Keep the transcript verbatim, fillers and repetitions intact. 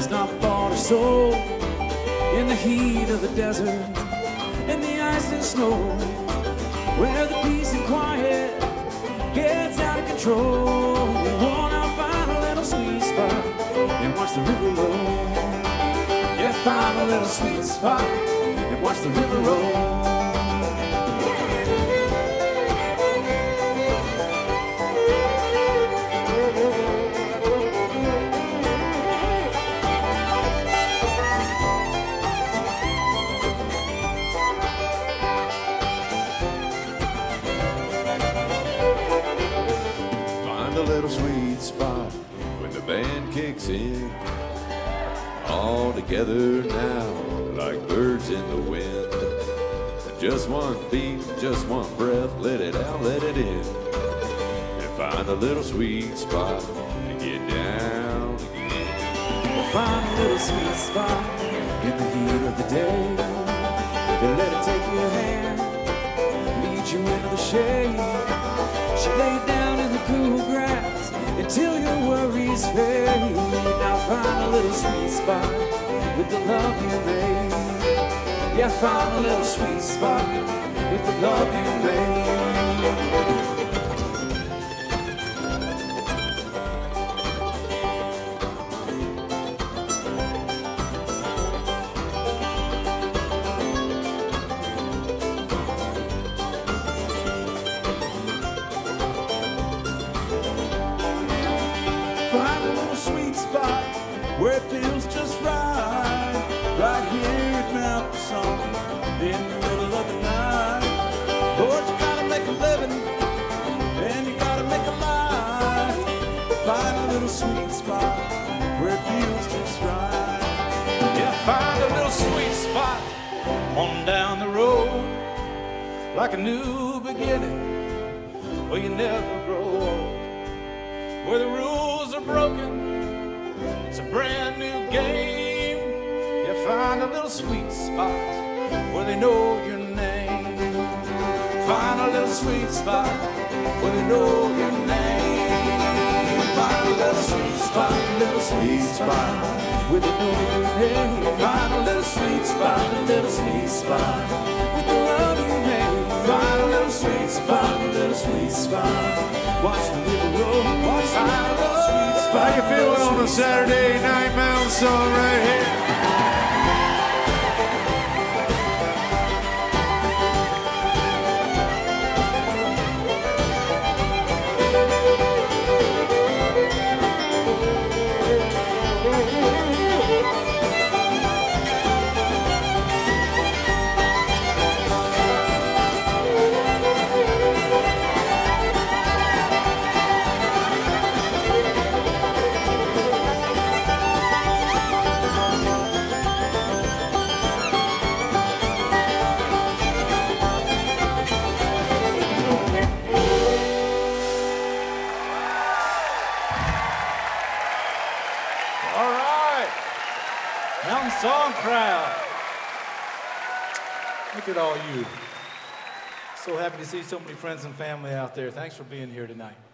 is not bought or sold in the heat of the desert, in the ice and snow, where the peace and quiet gets out of control. We wanna find a little sweet spot and watch the river roll. Yeah, find a little sweet spot and watch the river roll. Find a little sweet spot when the band kicks in. All together now, like birds in the wind. Just one beat, just one breath, let it out, let it in. And find a little sweet spot to get down again. We'll find a little sweet spot in the heat of the day, and let it take your hand, lead you into the shade. She laid down in the cool grass until your worries fade. Now find a little sweet spot with the love you made. Yeah, find a little sweet spot with the love you made. Find a little sweet spot where it feels just right, right here at Mount Song, in the middle of the night. Lord, you gotta make a living, and you gotta make a life. Find a little sweet spot where it feels just right. Yeah, find a little sweet spot on down the road, like a new beginning, where you never grow old. Where the rules are broken, it's a brand new game. You find a little sweet spot where they know your name. Find a little sweet spot where they know your name. Find a little sweet spot, a little sweet spot where they know your name. Find a little sweet spot, a little sweet spot with the love you made. Find a little sweet spot, a little sweet spot. Watch the river roll, watch the river sweet spot. How you feeling on a Saturday night Mountain Song right here? All right, Mountain Song crowd. Look at all you. So happy to see so many friends and family out there. Thanks for being here tonight.